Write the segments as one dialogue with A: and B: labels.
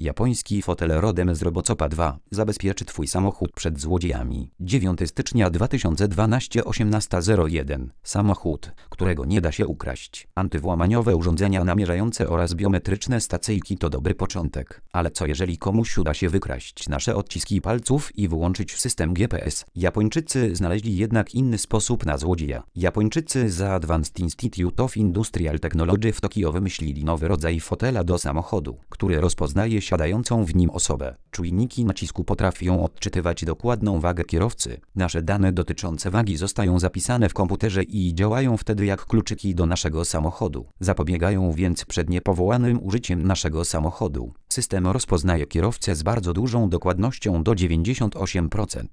A: Japoński fotel rodem z Robocopa 2 zabezpieczy Twój samochód przed złodziejami. 9 stycznia 2012 18:01. Samochód, którego nie da się ukraść. Antywłamaniowe urządzenia namierzające oraz biometryczne stacyjki to dobry początek. Ale co jeżeli komuś uda się wykraść nasze odciski palców i wyłączyć system GPS? Japończycy znaleźli jednak inny sposób na złodzieja. Japończycy z Advanced Institute of Industrial Technology w Tokio wymyślili nowy rodzaj fotela do samochodu, który rozpoznaje siadającą w nim osobę. Czujniki nacisku potrafią odczytywać dokładną wagę kierowcy. Nasze dane dotyczące wagi zostają zapisane w komputerze i działają wtedy jak kluczyki do naszego samochodu. Zapobiegają więc przed niepowołanym użyciem naszego samochodu. System rozpoznaje kierowcę z bardzo dużą dokładnością do 98%.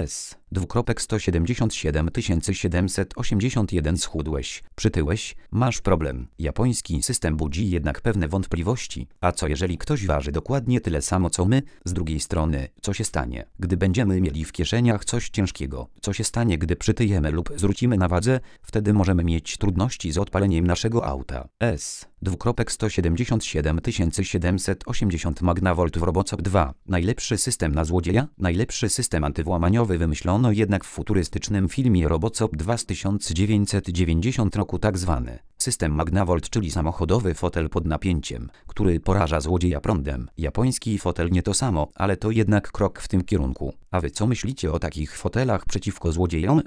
A: S:177 781 Schudłeś, przytyłeś, masz problem. Japoński system budzi jednak pewne wątpliwości. A co jeżeli ktoś waży dokładnie tyle samo co my? Z drugiej strony, co się stanie, gdy będziemy mieli w kieszeniach coś ciężkiego? Co się stanie, gdy przytyjemy lub zwrócimy na wadze? Wtedy możemy mieć trudności z odpaleniem naszego auta. S:177 780 Magnavolt w Robocop 2. Najlepszy system na złodzieja? Najlepszy system antywłamaniowy wymyślono jednak w futurystycznym filmie Robocop 2 z 1990 roku, tak zwany system Magnavolt, czyli samochodowy fotel pod napięciem, który poraża złodzieja prądem. Japoński fotel nie to samo, ale to jednak krok w tym kierunku. A wy co myślicie o takich fotelach przeciwko złodziejom?